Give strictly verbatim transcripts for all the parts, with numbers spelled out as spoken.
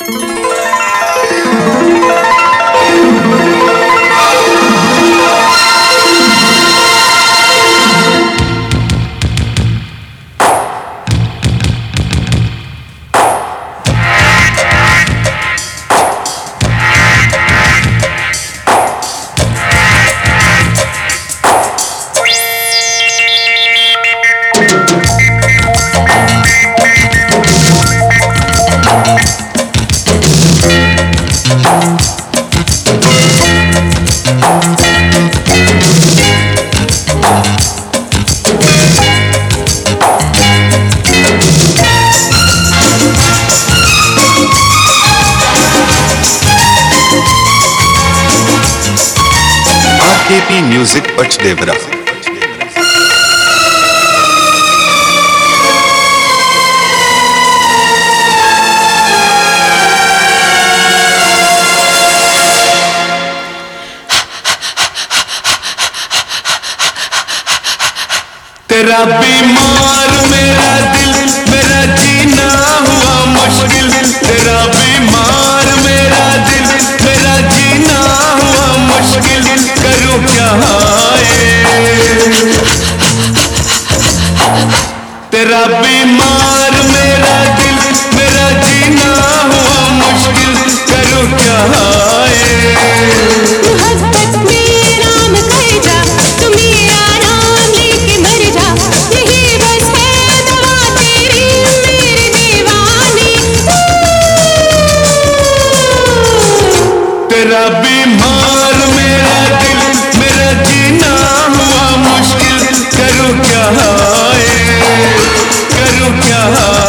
KP music Pachdevra. तेरा बीमार मेरा दिल, मेरा जीना हुआ मुश्किल। तेरा बीमार मेरा दिल, मेरा जीना हुआ मुश्किल। करूं क्या तेरा बीमार मेरा दिल, मेरा जीना हुआ मुश्किल। करूं क्या मोहब्बत में नाम कर जा, तू मेरा नाम लेके मर जा। यही बस है दवा तेरी मेरी दीवानी। तेरा बीमार मेरा दिल, मेरा जीना हुआ मुश्किल। करूं क्या करूं क्या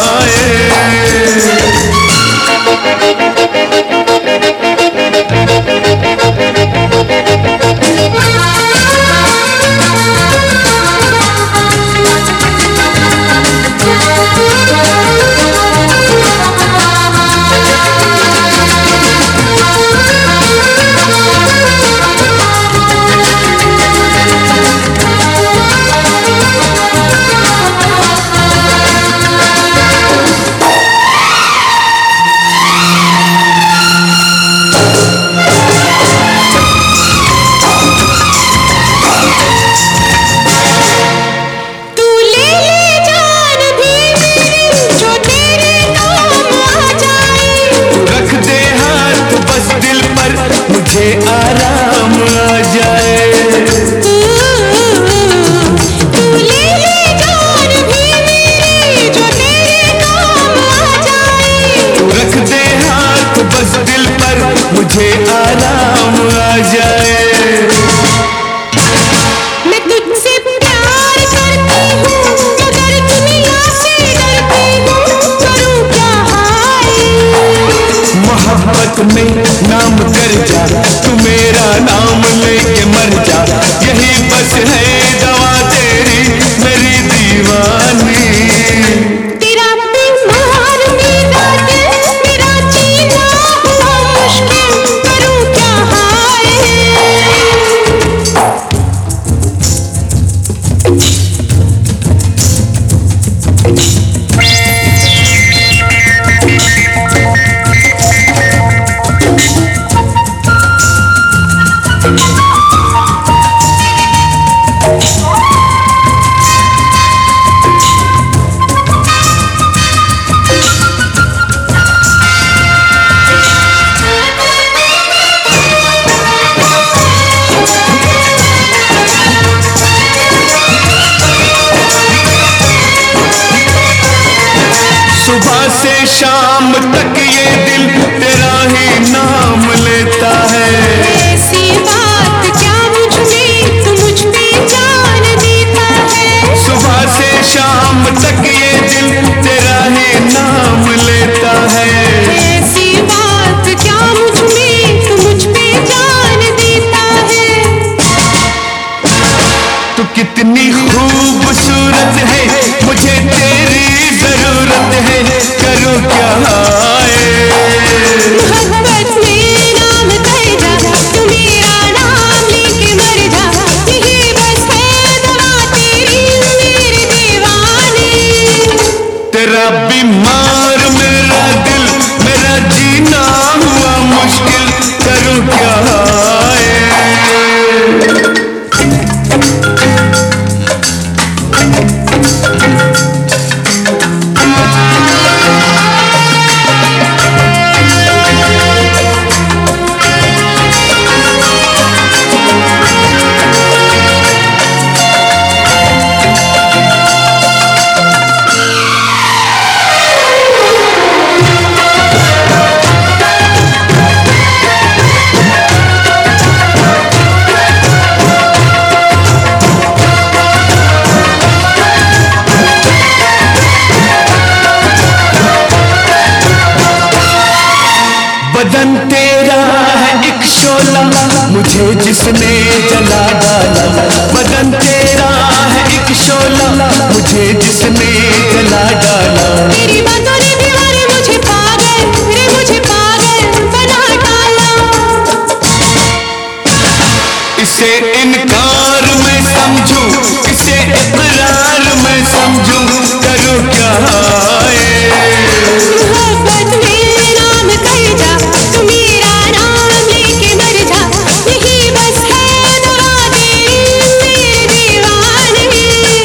आराम आ जाए। तू ले ले जान भी मेरी, जो तेरे काम आ जाए। तू रख दे हाथ बस दिल पर, मुझे आराम आ जाए। मैं तुझसे प्यार करती हूँ, मगर दुनिया से डरती हूँ। करूँ क्या मोहब्बत में नाम कर जा, तू मेरा नाम लेके मर जा। यही बस है दवा तेरी मेरी दीवानी। तेरा बीमार मेरा दिल, मेरा जीना हुआ मुश्किल। करूँ क्या सुबह से शाम तक ये दिल तेरा ही नाम लेता है। ऐसी बात क्या मुझ में, तू मुझ पे जान देता है। सुबह से शाम तक ये दिल तेरा ही नाम लेता है। ऐसी बात क्या मुझ में, तू मुझ पे जान देता है। तू कितनी खूबसूरत है, मुझे तेरी जरूरत है। करूं क्या मोहब्बत बदन तेरा है एक शोला, मुझे जिसने जला डाला। बदन तेरा है एक शोला, मुझे जिसने जला डाला। तेरी बातों ने दीवारे मुझे पागल, रे मुझे पागल बना डाला। इसे इनकार मैं समझूं, इसे इकरार मैं समझूं, करूं क्या हाय। मोहब्बत में नाम कर जा, तू मेरा नाम लेके मर जा। यही बस है दवा तेरी मेरे दीवाने।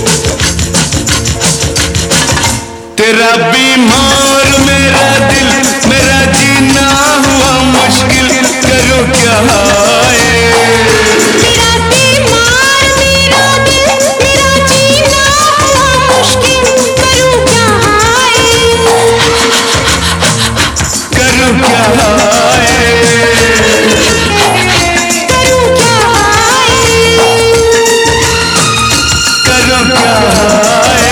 तेरा बीमार मेरा दिल, मेरा जीना हुआ मुश्किल, करूं क्या हाय। तेरा बीमार मेरा दिल, मेरा जीना हुआ मुश्किल, करूं क्या हाय। करूं क्या हाय। करूं क्या हाय। करूं क्या हाय।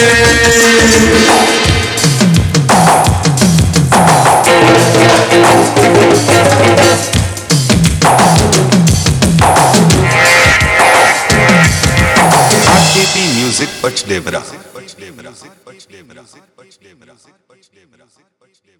आरकेपी म्यूजिक पचदेवरा।